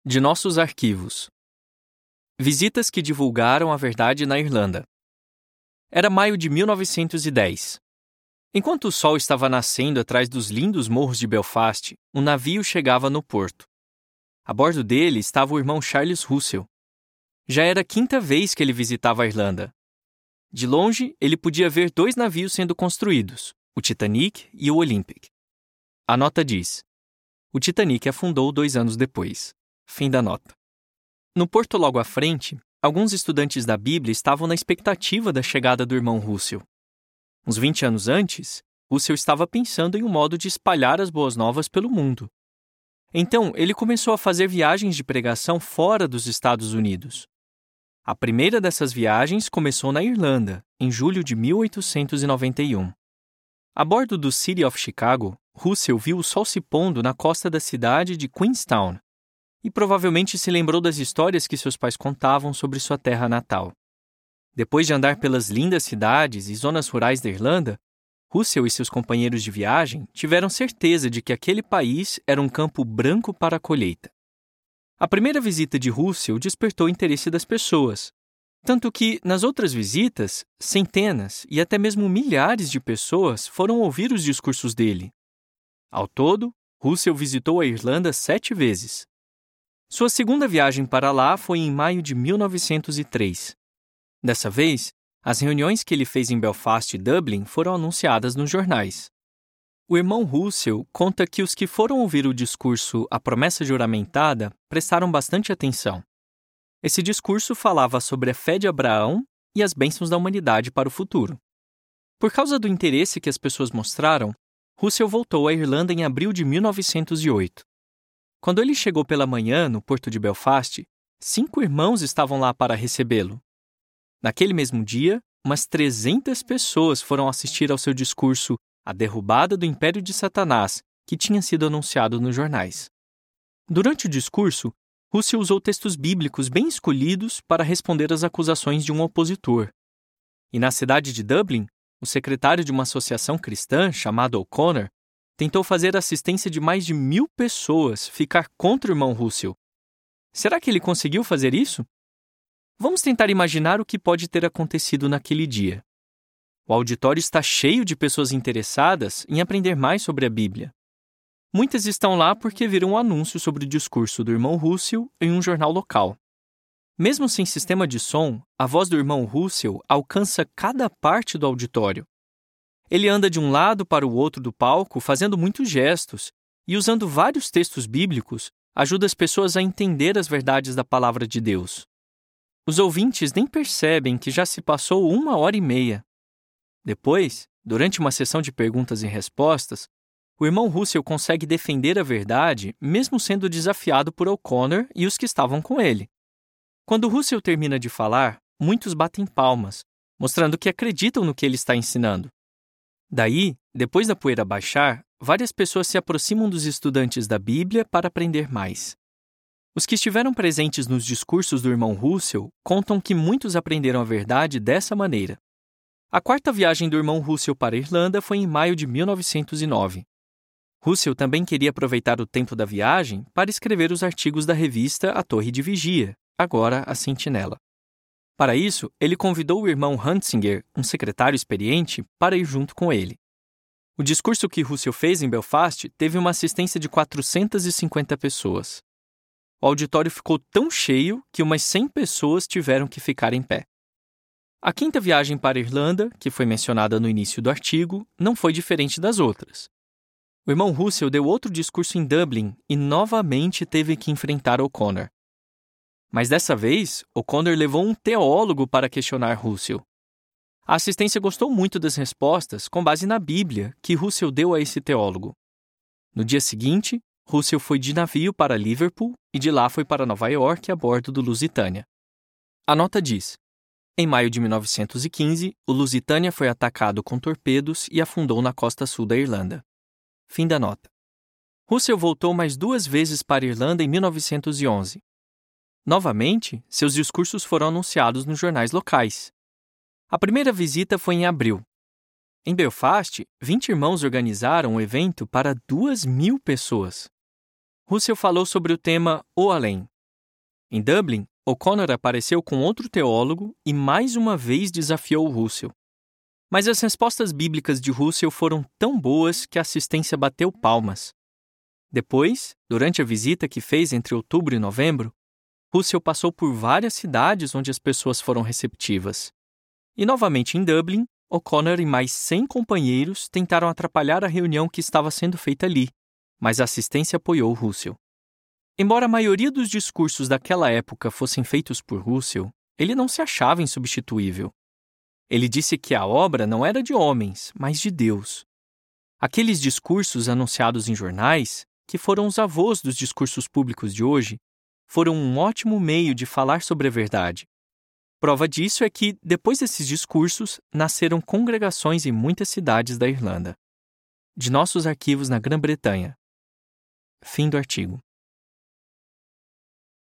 De nossos arquivos. Visitas que divulgaram a verdade na Irlanda. Era maio de 1910. Enquanto o sol estava nascendo atrás dos lindos morros de Belfast, um navio chegava no porto. A bordo dele estava o irmão Charles Russell. Já era a quinta vez que ele visitava a Irlanda. De longe, ele podia ver dois navios sendo construídos, o Titanic e o Olympic. A nota diz: o Titanic afundou 2 anos depois. Fim da nota. No porto logo à frente, alguns estudantes da Bíblia estavam na expectativa da chegada do irmão Russell. Uns 20 anos antes, Russell estava pensando em um modo de espalhar as boas novas pelo mundo. Então, ele começou a fazer viagens de pregação fora dos Estados Unidos. A primeira dessas viagens começou na Irlanda, em julho de 1891. A bordo do City of Chicago, Russell viu o sol se pondo na costa da cidade de Queenstown e provavelmente se lembrou das histórias que seus pais contavam sobre sua terra natal. Depois de andar pelas lindas cidades e zonas rurais da Irlanda, Russell e seus companheiros de viagem tiveram certeza de que aquele país era um campo branco para a colheita. A primeira visita de Russell despertou o interesse das pessoas, tanto que, nas outras visitas, centenas e até mesmo milhares de pessoas foram ouvir os discursos dele. Ao todo, Russell visitou a Irlanda 7 vezes. Sua segunda viagem para lá foi em maio de 1903. Dessa vez, as reuniões que ele fez em Belfast e Dublin foram anunciadas nos jornais. O irmão Russell conta que os que foram ouvir o discurso A Promessa Juramentada prestaram bastante atenção. Esse discurso falava sobre a fé de Abraão e as bênçãos da humanidade para o futuro. Por causa do interesse que as pessoas mostraram, Russell voltou à Irlanda em abril de 1908. Quando ele chegou pela manhã no porto de Belfast, 5 irmãos estavam lá para recebê-lo. Naquele mesmo dia, umas 300 pessoas foram assistir ao seu discurso A Derrubada do Império de Satanás, que tinha sido anunciado nos jornais. Durante o discurso, Russell usou textos bíblicos bem escolhidos para responder às acusações de um opositor. E na cidade de Dublin, o secretário de uma associação cristã, chamado O'Connor, tentou fazer a assistência de mais de 1.000 pessoas ficar contra o irmão Russell. Será que ele conseguiu fazer isso? Vamos tentar imaginar o que pode ter acontecido naquele dia. O auditório está cheio de pessoas interessadas em aprender mais sobre a Bíblia. Muitas estão lá porque viram um anúncio sobre o discurso do irmão Russell em um jornal local. Mesmo sem sistema de som, a voz do irmão Russell alcança cada parte do auditório. Ele anda de um lado para o outro do palco fazendo muitos gestos e, usando vários textos bíblicos, ajuda as pessoas a entender as verdades da palavra de Deus. Os ouvintes nem percebem que já se passou 1h30. Depois, durante uma sessão de perguntas e respostas, o irmão Russell consegue defender a verdade mesmo sendo desafiado por O'Connor e os que estavam com ele. Quando Russell termina de falar, muitos batem palmas, mostrando que acreditam no que ele está ensinando. Daí, depois da poeira baixar, várias pessoas se aproximam dos estudantes da Bíblia para aprender mais. Os que estiveram presentes nos discursos do irmão Russell contam que muitos aprenderam a verdade dessa maneira. A quarta viagem do irmão Russell para a Irlanda foi em maio de 1909. Russell também queria aproveitar o tempo da viagem para escrever os artigos da revista A Torre de Vigia, agora a Sentinela. Para isso, ele convidou o irmão Huntsinger, um secretário experiente, para ir junto com ele. O discurso que Russell fez em Belfast teve uma assistência de 450 pessoas. O auditório ficou tão cheio que umas 100 pessoas tiveram que ficar em pé. A quinta viagem para a Irlanda, que foi mencionada no início do artigo, não foi diferente das outras. O irmão Russell deu outro discurso em Dublin e novamente teve que enfrentar O'Connor. Mas dessa vez, O'Connor levou um teólogo para questionar Russell. A assistência gostou muito das respostas com base na Bíblia que Russell deu a esse teólogo. No dia seguinte, Russell foi de navio para Liverpool e de lá foi para Nova York a bordo do Lusitânia. A nota diz: em maio de 1915, o Lusitânia foi atacado com torpedos e afundou na costa sul da Irlanda. Fim da nota. Russell voltou mais 2 vezes para a Irlanda em 1911. Novamente, seus discursos foram anunciados nos jornais locais. A primeira visita foi em abril. Em Belfast, 20 irmãos organizaram um evento para 2.000 pessoas. Russell falou sobre o tema O Além, Em Dublin, O'Connor apareceu com outro teólogo e mais uma vez desafiou Russell. Mas as respostas bíblicas de Russell foram tão boas que a assistência bateu palmas. Depois, durante a visita que fez entre outubro e novembro, Russell passou por várias cidades onde as pessoas foram receptivas. E novamente em Dublin, O'Connor e mais 100 companheiros tentaram atrapalhar a reunião que estava sendo feita ali, mas a assistência apoiou Russell. Embora a maioria dos discursos daquela época fossem feitos por Russell, ele não se achava insubstituível. Ele disse que a obra não era de homens, mas de Deus. Aqueles discursos anunciados em jornais, que foram os avós dos discursos públicos de hoje, foram um ótimo meio de falar sobre a verdade. Prova disso é que, depois desses discursos, nasceram congregações em muitas cidades da Irlanda. De nossos arquivos na Grã-Bretanha. Fim do artigo.